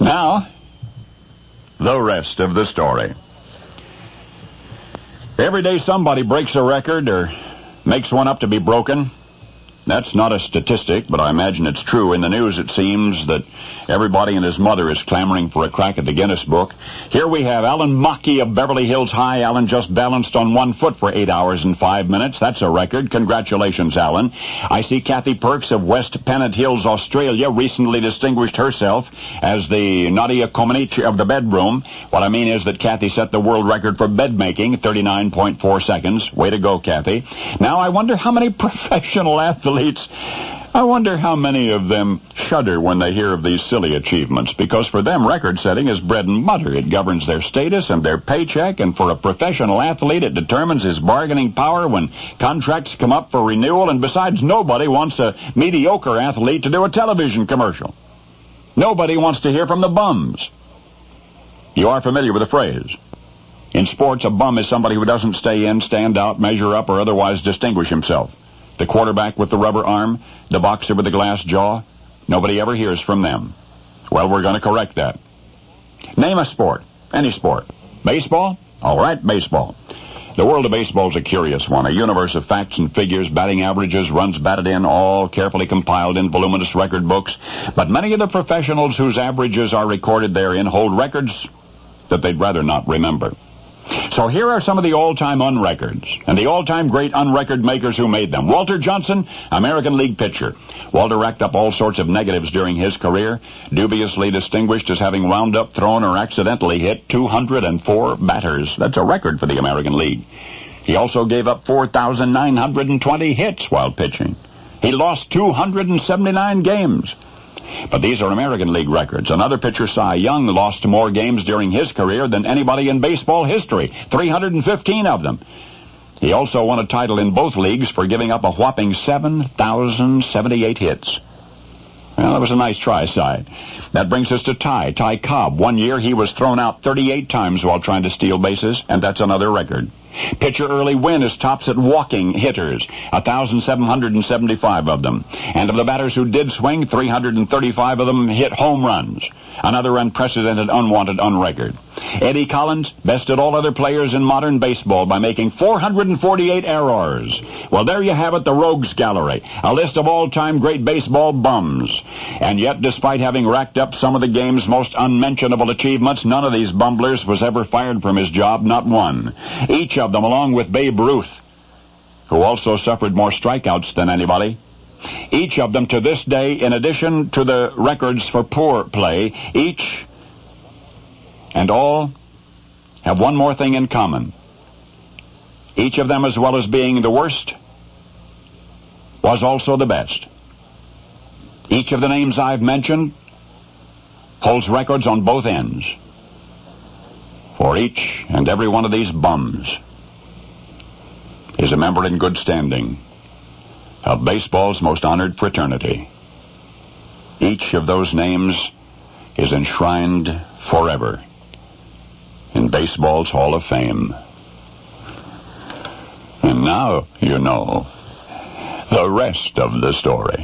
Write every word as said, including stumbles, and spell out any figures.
Now, the rest of the story. Every day somebody breaks a record or makes one up to be broken. That's not a statistic, but I imagine it's true. In the news, it seems that everybody and his mother is clamoring for a crack at the Guinness Book. Here we have Alan Mackey of Beverly Hills High. Alan just balanced on one foot for eight hours and five minutes. That's a record. Congratulations, Alan. I see Kathy Perks of West Pennant Hills, Australia, recently distinguished herself as the Nadia Comaneci of the bedroom. What I mean is that Kathy set the world record for bed making, thirty-nine point four seconds. Way to go, Kathy. Now, I wonder how many professional athletes I wonder how many of them shudder when they hear of these silly achievements, because for them record-setting is bread and butter. It governs their status and their paycheck, and for a professional athlete it determines his bargaining power when contracts come up for renewal, and besides, nobody wants a mediocre athlete to do a television commercial. Nobody wants to hear from the bums. You are familiar with the phrase. In sports, a bum is somebody who doesn't stay in, stand out, measure up, or otherwise distinguish himself. The quarterback with the rubber arm, the boxer with the glass jaw, nobody ever hears from them. Well, we're going to correct that. Name a sport. Any sport. Baseball? All right, baseball. The world of baseball is a curious one, a universe of facts and figures, batting averages, runs batted in, all carefully compiled in voluminous record books. But many of the professionals whose averages are recorded therein hold records that they'd rather not remember. So here are some of the all-time unrecords, and the all-time great unrecord makers who made them. Walter Johnson, American League pitcher. Walter racked up all sorts of negatives during his career, dubiously distinguished as having wound up, thrown, or accidentally hit two hundred four batters. That's a record for the American League. He also gave up four thousand nine hundred twenty hits while pitching. He lost two hundred seventy-nine games. But these are American League records. Another pitcher, Cy Young, lost more games during his career than anybody in baseball history, three hundred fifteen of them. He also won a title in both leagues for giving up a whopping seven thousand seventy-eight hits. Well, that was a nice try, Cy. That brings us to Ty, Ty Cobb. One year he was thrown out thirty-eight times while trying to steal bases, and that's another record. Pitcher Early Wynn is tops at walking hitters, one thousand seven hundred seventy-five of them. And of the batters who did swing, three hundred thirty-five of them hit home runs. Another unprecedented, unwanted unrecord. Eddie Collins bested all other players in modern baseball by making four hundred forty-eight errors. Well, there you have it, the Rogues Gallery, a list of all-time great baseball bums. And yet, despite having racked up some of the game's most unmentionable achievements, none of these bumblers was ever fired from his job, not one. Each of them, along with Babe Ruth, who also suffered more strikeouts than anybody, each of them to this day, in addition to the records for poor play, each and all have one more thing in common. Each of them, as well as being the worst, was also the best. Each of the names I've mentioned holds records on both ends. For each and every one of these bums is a member in good standing of baseball's most honored fraternity. Each of those names is enshrined forever in baseball's Hall of Fame. And now you know the rest of the story.